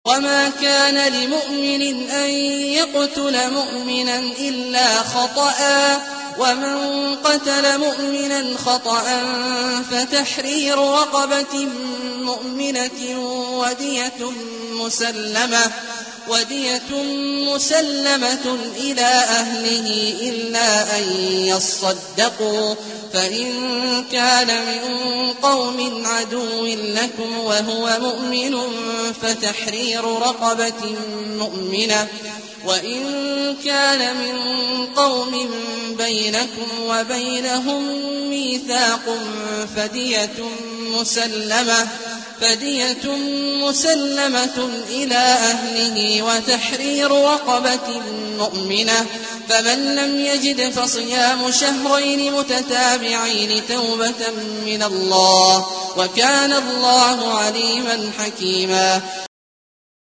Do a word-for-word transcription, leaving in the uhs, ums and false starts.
وما كان لمؤمن أن يقتل مؤمنا إلا خطأ ومن قتل مؤمنا خطأ فتحرير رقبة مؤمنة ودية مسلمة ودية مسلمة إلى أهله إلا أن يصدقوا فإن كان من قوم عدو لكم وهو مؤمن فتحرير رقبة مؤمنة وإن كان من قوم بينكم وبينهم ميثاق فدية مسلمة فدية مسلمة إلى أهله وتحرير رقبة مؤمنة فمن لم يجد فصيام شهرين متتابعين توبة من الله وكان الله عليما حكيما